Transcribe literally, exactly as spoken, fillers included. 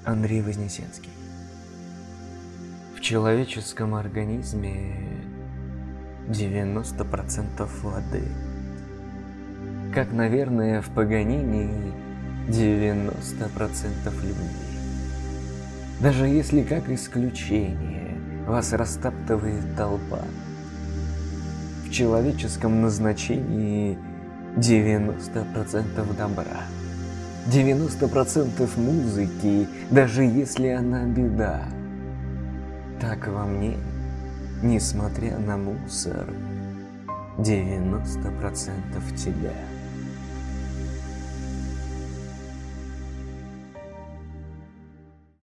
Андрей Вознесенский. В человеческом организме девяносто процентов воды. Как, наверное, в Паганини девяносто процентов любви. Даже если как исключение вас растаптывает толпа, в человеческом назначении девяносто процентов добра. девяносто процентов музыки, даже если она беда. Так во мне, несмотря на мусор, девяносто процентов тебя.